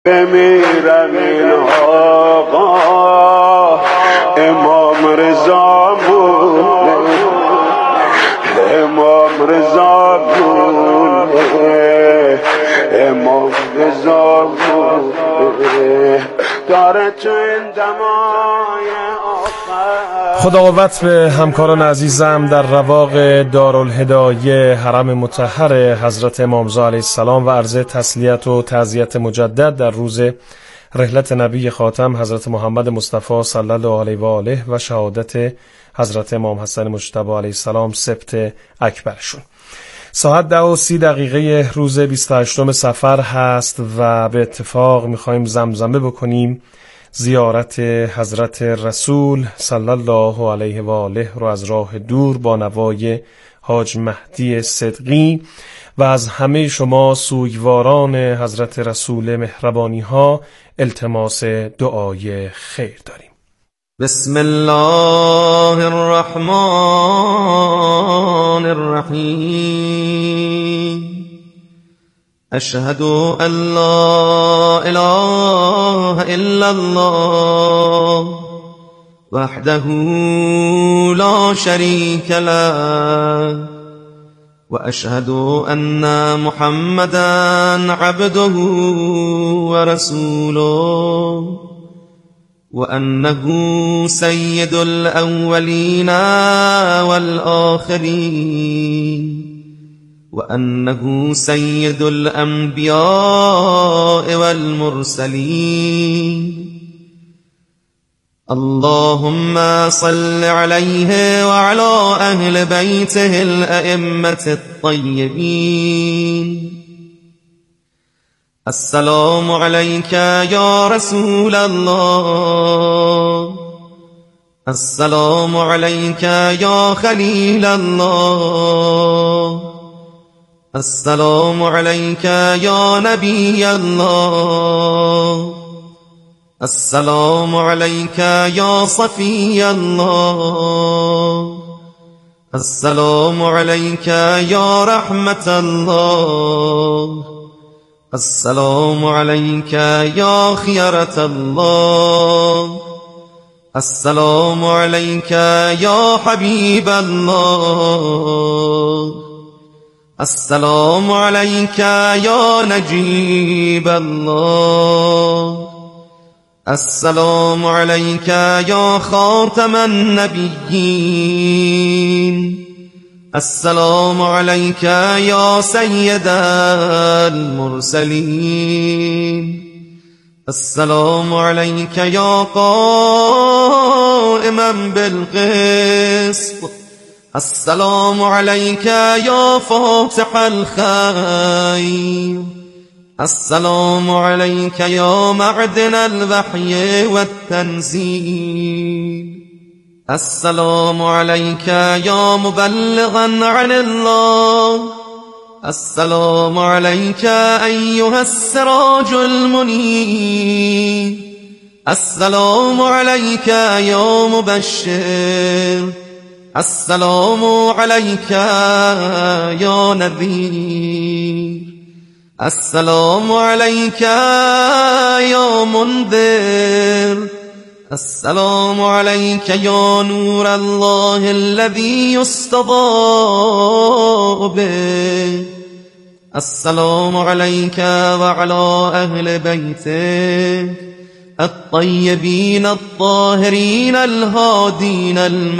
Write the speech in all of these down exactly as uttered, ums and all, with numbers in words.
بمیرم این آقا امام رضا مونه، امام رضا مونه، امام رضا مونه داره تو این دمای آخر. خدا قوت به همکاران عزیزم در رواق دارالهدایه حرم مطهر حضرت امام رضا علیه السلام و عرض تسلیت و تعزیت مجدد در روز رحلت نبی خاتم حضرت محمد مصطفی صلی الله علیه و آله و شهادت حضرت امام حسن مجتبی علیه السلام سبت اکبرشون. ساعت ده و سی دقیقه روز بیست و هشتم صفر هست و به اتفاق میخوایم زمزمه بکنیم زیارت حضرت رسول صلی الله علیه و آله رو از راه دور با نوای حاج مهدی صدقی و از همه شما سوگواران حضرت رسول مهربانی ها التماس دعای خیر داریم. بسم الله الرحمن الرحیم. اشهد ان لا اله الا الله وحده لا شريك له واشهد ان محمدا عبده ورسوله وانه سيد الاولين والاخرين وأنه سيد الأنبياء والمرسلين. اللهم صل عليه وعلى أهل بيته الأئمة الطيبين. السلام عليك يا رسول الله، السلام عليك يا خليل الله، السلام عليك يا نبي الله، السلام عليك يا صفي الله، السلام عليك يا رحمة الله، السلام عليك يا خيرة الله، السلام عليك يا حبيب الله، السلام عليك يا نجيب الله، السلام عليك يا خاتم النبيين، السلام عليك يا سيد المرسلين، السلام عليك يا قائما بالقسط، السلام عليك يا فاتح الخير، السلام عليك يا معدن الوحي والتنزيل، السلام عليك يا مبلغا عن الله، السلام عليك أيها السراج المنير، السلام عليك يا مبشر، السلام عليك يا نذير، السلام عليك يا منذر، السلام عليك يا نور الله الذي يستضاء به، السلام عليك وعلى أهل بيتك الطيبين الطاهرين الهادين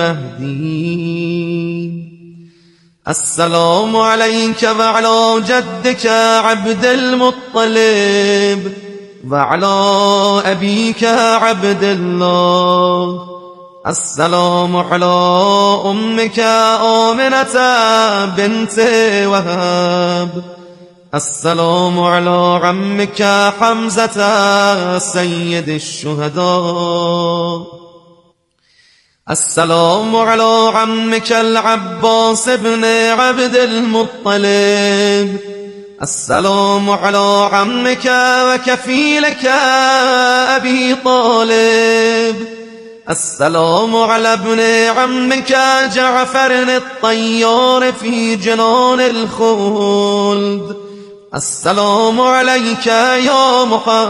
المهديين، السلام عليك وعلى جدك عبد المطلب وعلى أبيك عبد الله، السلام على أمك آمنة بنت وهب، السلام على عمك حمزة سيد الشهداء، السلام على عمك العباس بن عبد المطلب، السلام على عمك وكفيلك أبي طالب، السلام على ابن عمك جعفر الطيار في جنان الخلد، السلام عليك يا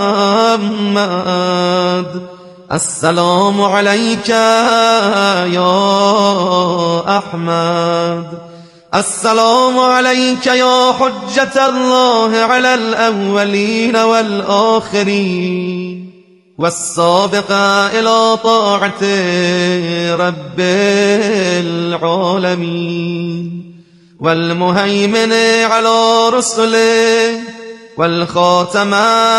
محمد، السلام عليك يا أحمد، السلام عليك يا حجة الله على الأولين والآخرين، والسابق إلى طاعة رب العالمين، والمهيمن على رسله، والخاتم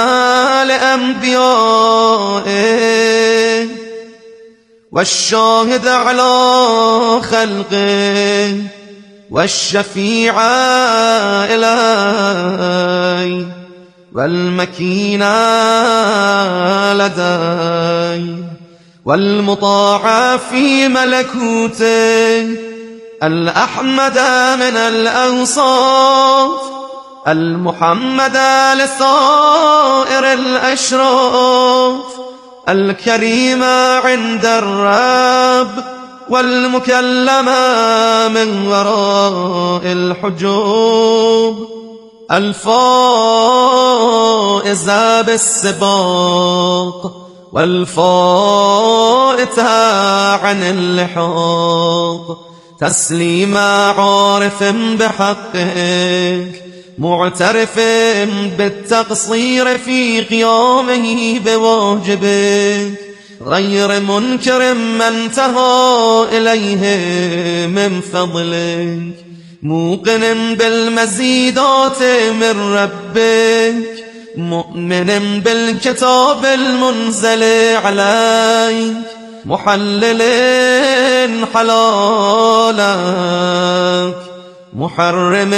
لأنبيائه، والشاهد على خلقه، والشفيع إليه، والمكين لديه، والمطاع في ملكوته، الأحمد من الأوصاف، المحمد لسائر الأشراف، الكريم عند الرب، والمكلم من وراء الحجوب، الفائز بالسباق، والفائت عن اللحاق، تسليم عارف بحقك، معترف بالتقصير في قيامه بواجبك، غير منكر ما انتهى إليه من فضلك، موقن بالمزيدات من ربك، مؤمن بالكتاب المنزل عليك، محلل حلالك، محرم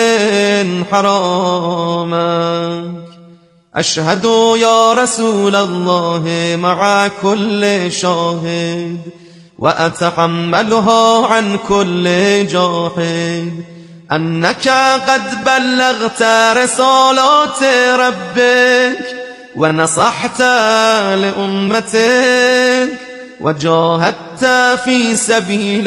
حرامك. أشهد يا رسول الله مع كل شاهد، وأتحملها عن كل جاحد، أنك قد بلغت رسالات ربك، ونصحت لأمتك، وجاهدت في سبيل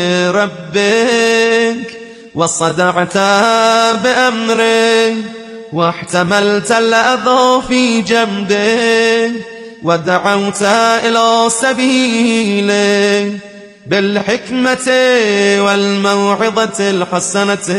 ربك، وصدعت بأمرك، واحتملت الأذى في جنبك، ودعوت إلى سبيله بالحكمة والموعظة الحسنة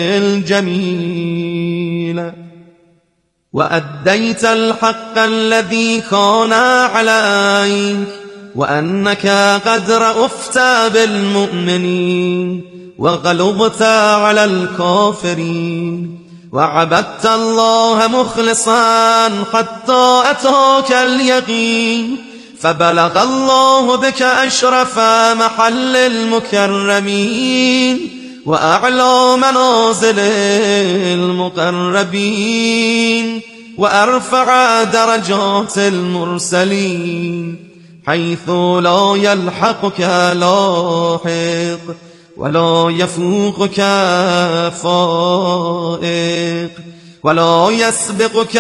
الجميلة، وأديت الحق الذي كان عليك، وأنك قد رأفت بالمؤمنين، وغلظت على الكافرين، وعبدت الله مخلصا حتى أتاك اليقين، فبلغ الله بك أشرف محل المكرمين، وأعلى منازل المقربين، وأرفع درجات المرسلين، حيث لا يلحقك لاحق، ولا يفوقك فائق، ولا يسبقك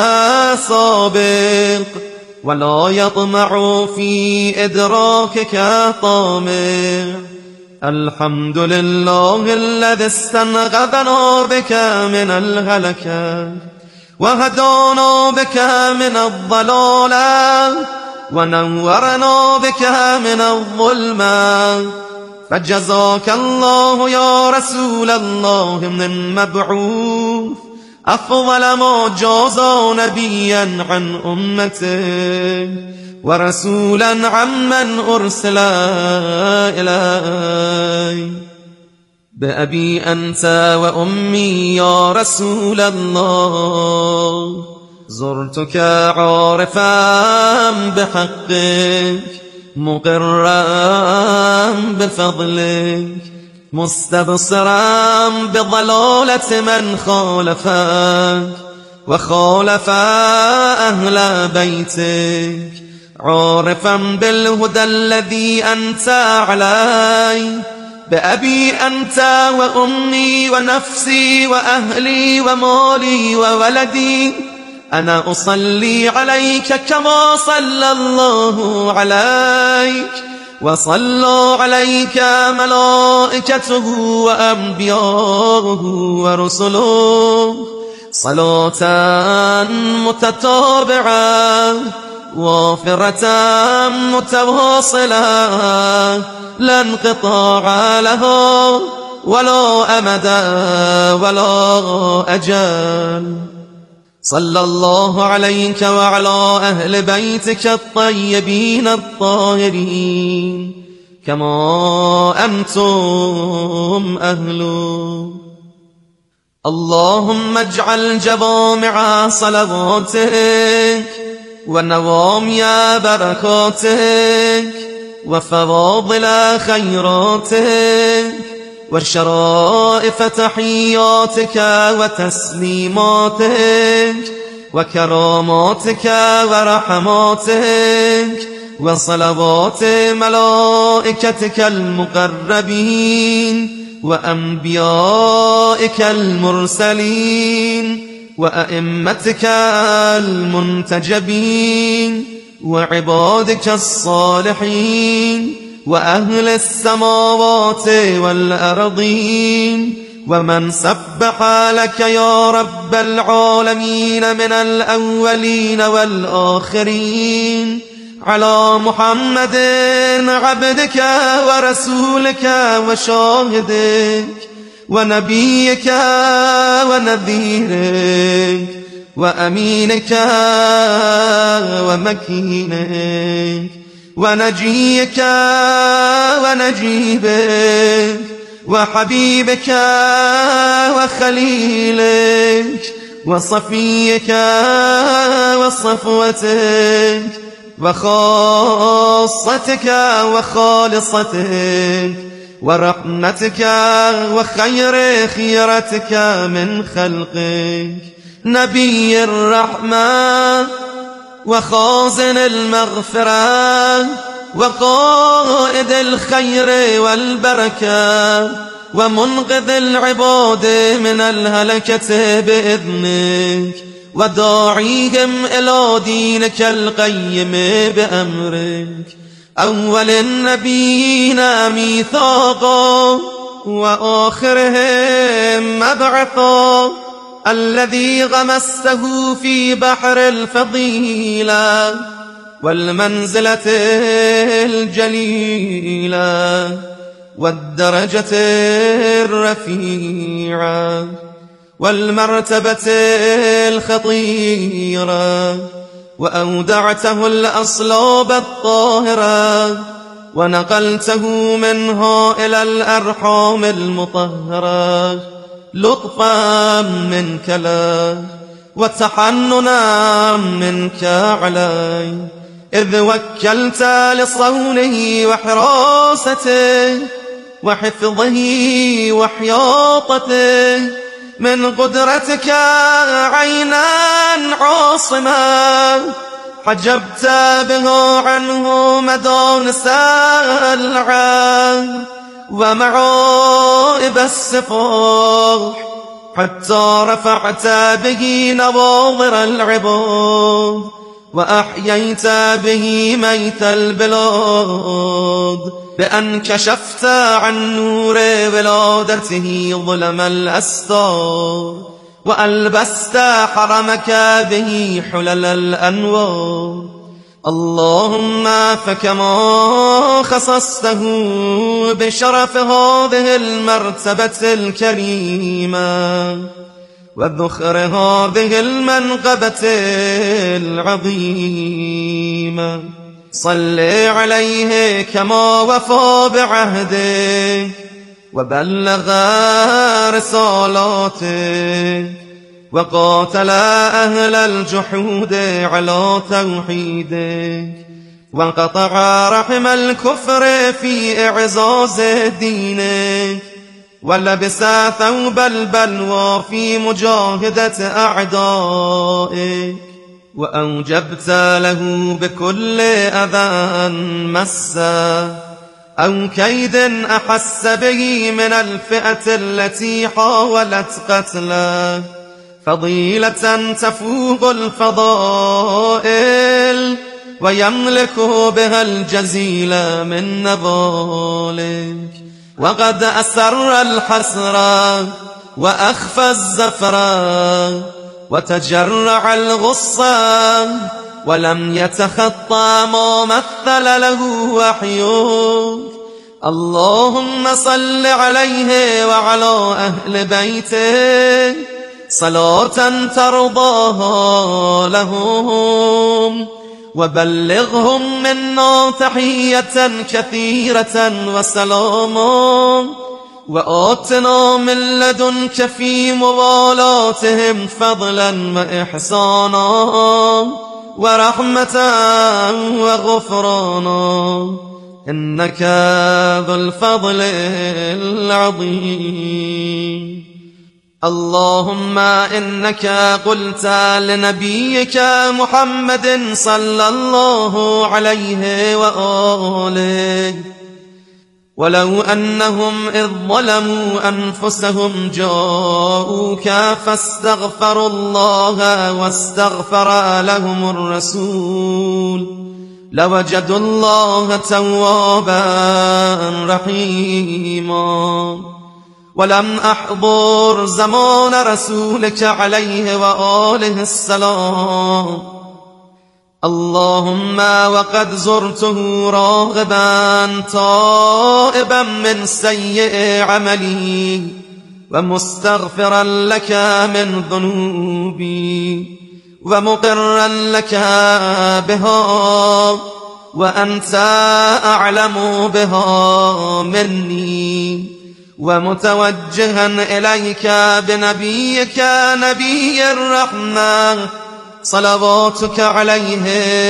سابق، ولا يطمع في إدراكك طامع. الحمد لله الذي استنقذنا بك من الهلكة، وهدانا بك من الضلالة، ونورنا بك من الظلمة. فجزاك الله يا رسول الله من مبعوث أفضل ما جازى نبيا عن أمته، ورسولا عمن أرسل إليه. بأبي أنت وأمي يا رسول الله، زرتك عارفا بحقك، مقرا بفضلك، مستبصرا بضلالة من خالفك وخالف أهل بيتك، عارفا بالهدى الذي أنت عليه. بأبي أنت وأمي ونفسي وأهلي ومالي وولدي، أنا أصلي عليك كما صلى الله عليك، وصلى عليك ملائكته وأنبياؤه ورسله، صلاة متتابعة وافرة متواصلة لا انقطاع لها ولا أمد ولا أجل. صلى الله عليك وعلى أهل بيتك الطيبين الطاهرين كما أنتم أهله. اللهم اجعل جوامع صلواتك ونوامي بركاتك وفواضل خيراتك وشرائف تحياتك وتسليماتك وكراماتك ورحماتك وصلوات ملائكتك المقربين وأنبيائك المرسلين وأئمتك المنتجبين وعبادك الصالحين وأهل السماوات والأرضين ومن سبح لك يا رب العالمين من الأولين والآخرين على محمد عبدك ورسولك وشاهدك ونبيك ونذيرك وأمينك ومكينك ونجيك ونجيبك وحبيبك وخليلك وصفيك وصفوتك وخاصتك وخالصتك ورحمتك وخير خيرتك من خلقك نبي الرحمة وخازن المغفرة وقائد الخير والبركة ومنقذ العباد من الهلكة بإذنك وداعيهم إلى دينك القيم بأمرك أول النبيين ميثاقا وآخرهم مبعثا الذي غمسته في بحر الفضيلة والمنزلة الجليلة والدرجة الرفيعة والمرتبة الخطيرة وأودعته الأصلاب الطاهرة ونقلته منها إلى الأرحام المطهرة لطفا منك له وتحننا منك علي إذ وكلت لصونه وحراسته وحفظه وحياطته من قدرتك عينا عاصمة حجبت بها عنه مدارس العام ومعائب السفاح حتى رفعت به نواظر العباد وأحييت به ميت البلاد بأن كشفت عن نور ولادته ظلم الأستار وألبست حرمك به حلل الأنوار. اللهم فكما خصصته بشرف هذه المرتبة الكريمة وذخر هذه المنقبة العظيمة صل عليه كما وفى بعهده وبلغ رسالاته وقاتل أهل الجحود على توحيدك وانقطع رحم الكفر في إعزاز دينك ولبس ثوب البلوى في مجاهدة أعدائك وأوجبت له بكل أذى مسه أو كيد أحس به من الفئة التي حاولت قتله فضيلة تفوق الفضائل ويملك بها الجزيل من نضالك وقد أسر الحسرة وأخفى الزفرة وتجرع الغصة ولم يتخطى ما مثل له وحيك. اللهم صل عليه وعلى أهل بيته صلاة ترضاها لهم، وبلغهم منا تحية كثيرة وسلاما، وآتنا من لدنك في موالاتهم فضلا وإحسانا ورحمة وغفرانا، إنك ذو الفضل العظيم. اللهم إنك قلت لنبيك محمد صلى الله عليه وآله: ولو أنهم إذ ظلموا أنفسهم جاءوك فاستغفروا الله واستغفر لهم الرسول لوجدوا الله توابا رحيما. ولم أحضر زمان رسولك عليه وآله السلام، اللهم وقد زرته راغبا تائبا من سيء عملي ومستغفرا لك من ذنوبي ومقرا لك بها وأنت أعلم بها مني، ومتوجها إليك بنبيك نبي الرحمة صلواتك عليه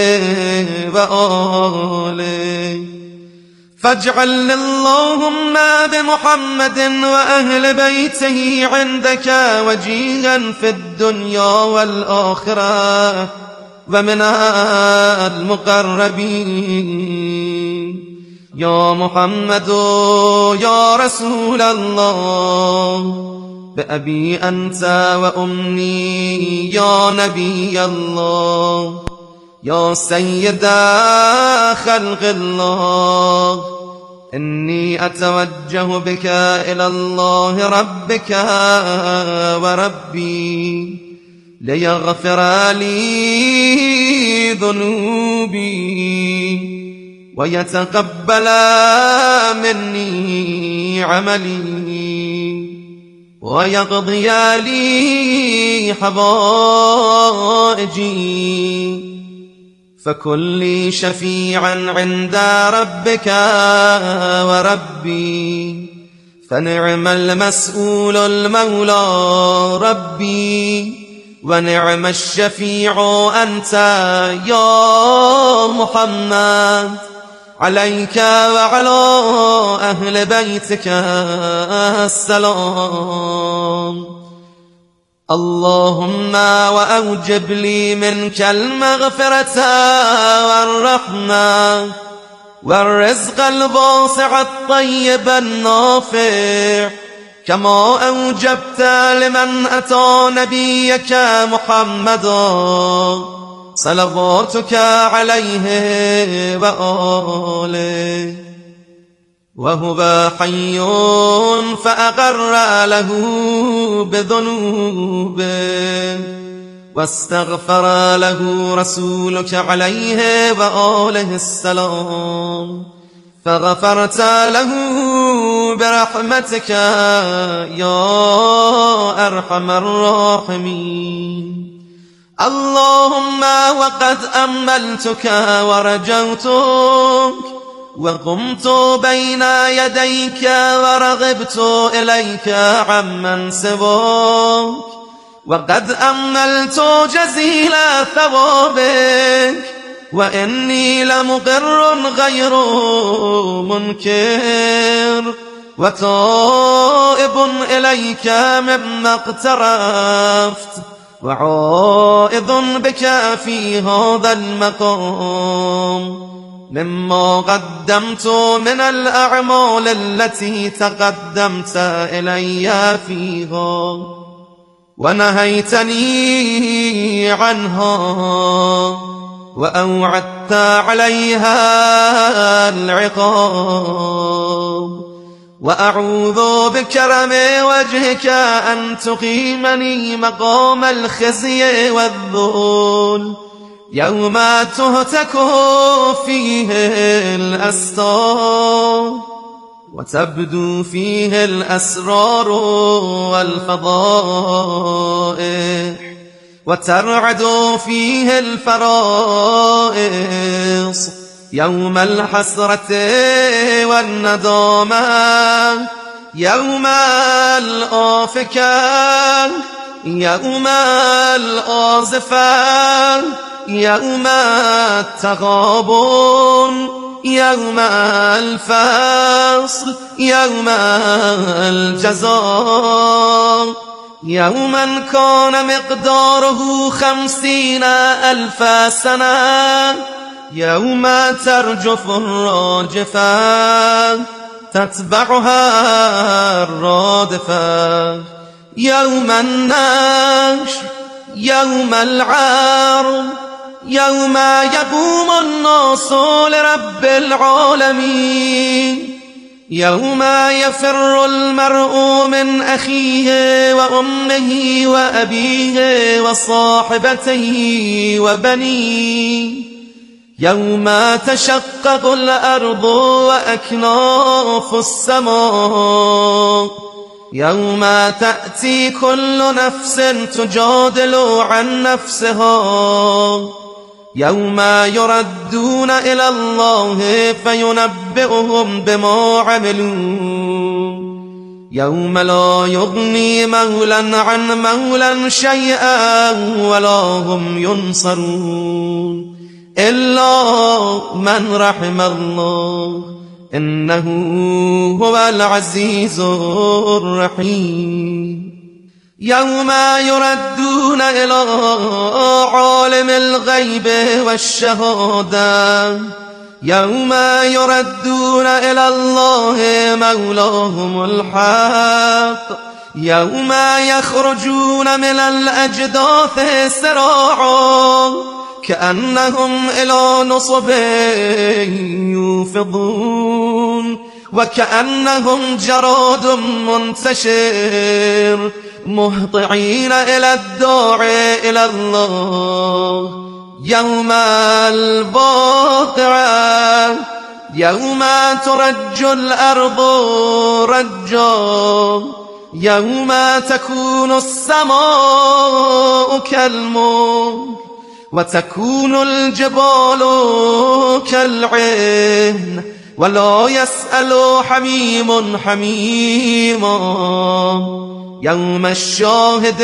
وآله. فاجعل اللهم بمحمد وأهل بيته عندك وجيها في الدنيا والآخرة ومن المقربين. يا محمد يا رسول الله، بأبي أنت وأمي يا نبي الله، يا سيد خلق الله، إني أتوجه بك إلى الله ربك وربي ليغفر لي ذنوبي ويتقبل مني عملي ويقضي لي حوائجي، فكن لي شفيعا عند ربك وربي، فنعم المسؤول المولى ربي، ونعم الشفيع أنت يا محمد، عليك وعلى أهل بيتك السلام. اللهم وأوجب لي منك المغفرة والرحمة والرزق الواسع الطيب النافع، كما أوجبت لمن أتى نبيك محمدا صلواتك عليه وآله وهو حي فأقر له بذنوبه واستغفر له رسولك عليه وآله السلام، فغفرت له برحمتك يا أرحم الراحمين. اللهم وقد أملتك ورجوتك وقمت بين يديك ورغبت إليك عمن سواك، وقد أملت جزيل ثوابك، وإني لمقر غير منكر وتائب إليك مما اقترفت، وعائذ بك في هذا المقام مما قدمت من الأعمال التي تقدمت إلي فيها ونهيتني عنها وأوعدت عليها العقاب، وأعوذ بكرم وجهك أن تقيمني مقام الخزي والذل يوم تهتك فيه الأستار وتبدو فيه الأسرار والفضائح وترعد فيه الفرائص يوم الحسرة والندامة يوم الآفكة يوم الآزفة يوم التغابن يوم الفصل يوم الجزاء يوما كان مقداره خمسين ألف سنة يوم ترجف الراجفة تتبعها الرادفة يوم النشر يوم العرض يوم يقوم الناس لرب العالمين يوم يفر المرء من أخيه وأمه وأبيه وصاحبته وبنيه يوم تشقق الأرض وأكناف السماء يوم تأتي كل نفس تجادل عن نفسها يوم يردون إلى الله فينبئهم بما عملوا يوم لا يغني مولا عن مولا شيئا ولا هم ينصرون إلا من رحم الله إنه هو العزيز الرحيم يوم يردون إلى عالم الغيب والشهادة يوم يردون إلى الله مولاهم الحق يوم يخرجون من الأجداث سراعا كأنهم إلى نصب يوفضون وكأنهم جراد منتشر مهطعين إلى الداعي إلى الله يوم الواقعة يوم ترج الأرض رجا يوم تكون السماء كالمهل وتكون الجبال كالعهن ولا يسأل حميم حميما يوم الشاهد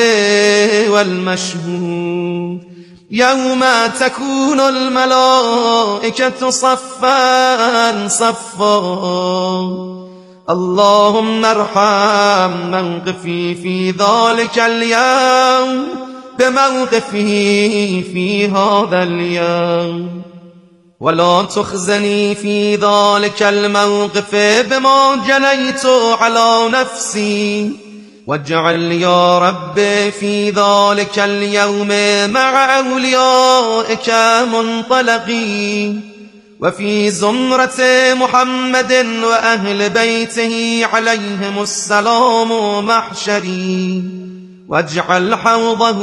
والمشهود يوم تكون الملائكة صفا صفا اللهم ارحم موقفي في ذلك اليوم بموقفه في هذا اليوم ولا تخزني في ذلك الموقف بما جنيت على نفسي واجعل يا رب في ذلك اليوم مع أوليائك منطلقي وفي زمرة محمد وأهل بيته عليهم السلام محشري واجعل حوضه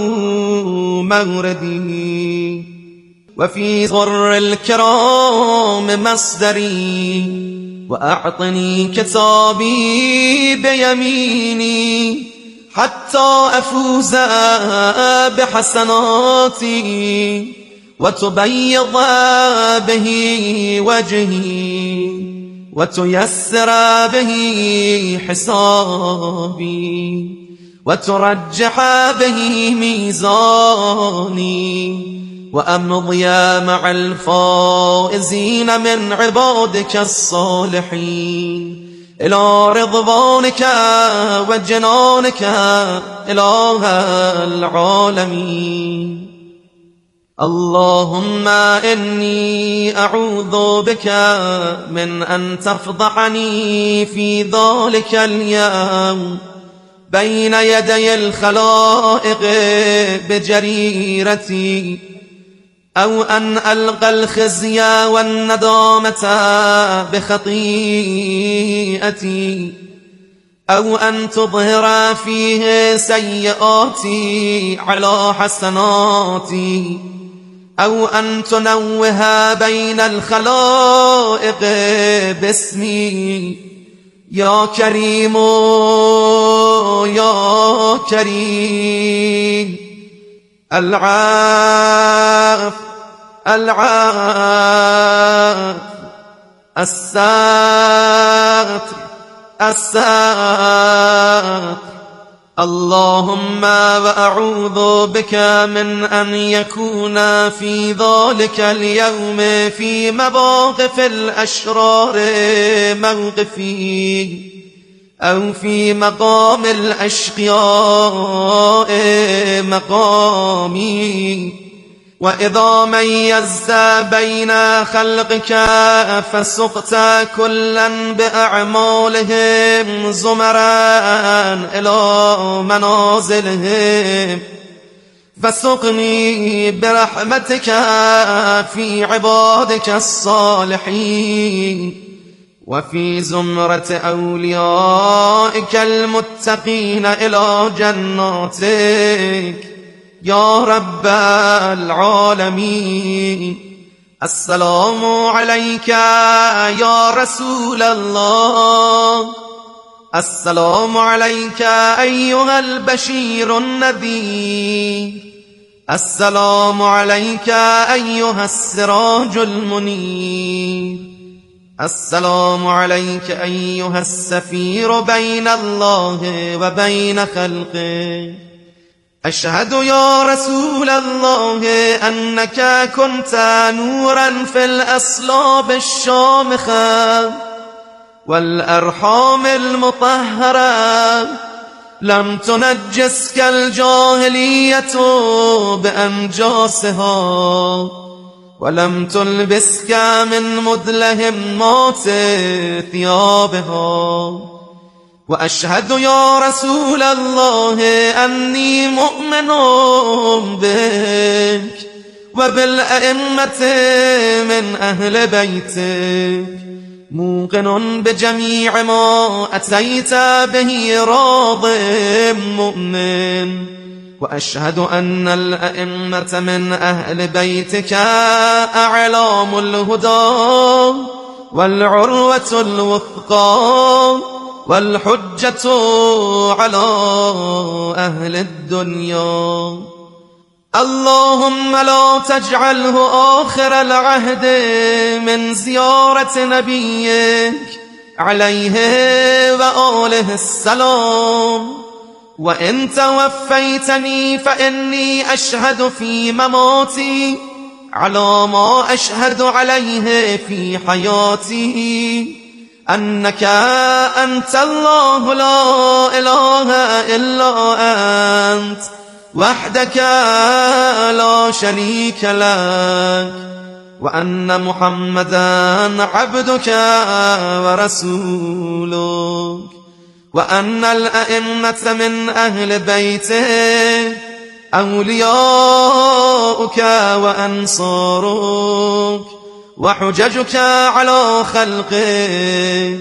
موردي وفي غر الكرام مصدري وأعطني كتابي بيميني حتى أفوز بحسناتي وتبيض به وجهي وتيسر به حسابي وترجح به ميزاني وأمضي مع الفائزين من عبادك الصالحين إلى رضوانك وجنانك إله العالمين اللهم إني أعوذ بك من أن تفضحني في ذلك اليوم بين يدي الخلائق بجريرتي أو أن ألقى الخزي والندامة بخطيئتي أو أن تظهر فيه سيئاتي على حسناتي، أو أن تنوه بين الخلائق باسمي. يا كريم يا كريم، العاف العاف، الساتر الساتر. اللهم وأعوذ بك من أن يكون في ذلك اليوم في مواقف الأشرار موقفي، أو في مقام الأشقياء مقامي. وإذا ميزت بين خلقك فسقت كلا بأعمالهم زمرا إلى منازلهم، فسقني برحمتك في عبادك الصالحين، وفي زمرة أوليائك المتقين إلى جناتك يا رب العالمين. السلام عليك يا رسول الله، السلام عليك أيها البشير النذير، السلام عليك أيها السراج المنير، السلام عليك أيها السفير بين الله وبين خلقه. أشهد يا رسول الله أنك كنت نورا في الأصلاب الشامخة والأرحام المطهرة، لم تنجسك الجاهلية بأنجاسها، ولم تلبسك من مدلهمات ثيابها. وأشهد يا رسول الله أني مؤمن بك وبالأئمة من أهل بيتك، موقن بجميع ما أتيت به راض مؤمن. وأشهد أن الأئمة من أهل بيتك أعلام الهدى والعروة الوثقى والحجة على أهل الدنيا. اللهم لا تجعله آخر العهد من زيارة نبيك عليه وآله السلام. وإن توفيتني فإني أشهد في مماتي على ما أشهد عليه في حياتي، أنك أنت الله لا إله إلا أنت وحدك لا شريك لك، وأن محمدا عبدك ورسولك، وأن الأئمة من أهل بيته أولياؤك وأنصارك وحججك على خلقك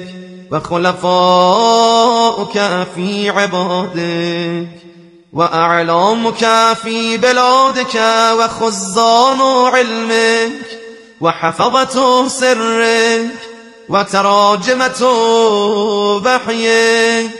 وخلفاؤك في عبادك وأعلامك في بلادك وخزان علمك وحفظة سرك وتراجمة وحيك.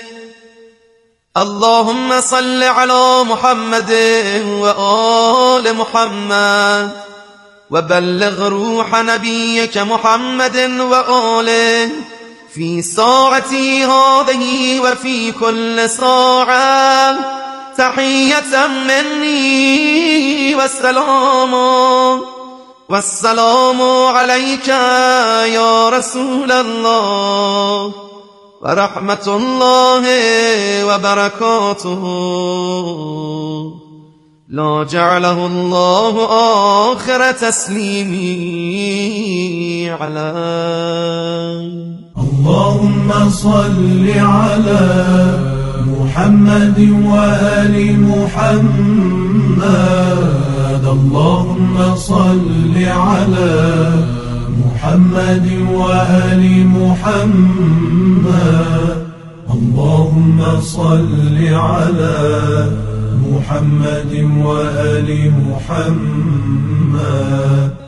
اللهم صل على محمد وآل محمد، وبلغ روح نبيك محمد وآله في ساعتي هذه وفي كل ساعة تحية مني والسلام. والسلام عليك يا رسول الله ورحمة الله وبركاته. لا جعله الله آخر تسليمي عليه. اللهم صل على محمد وآل محمد، اللهم صل على محمد وآل محمد. اللهم صل على محمد وآل محمد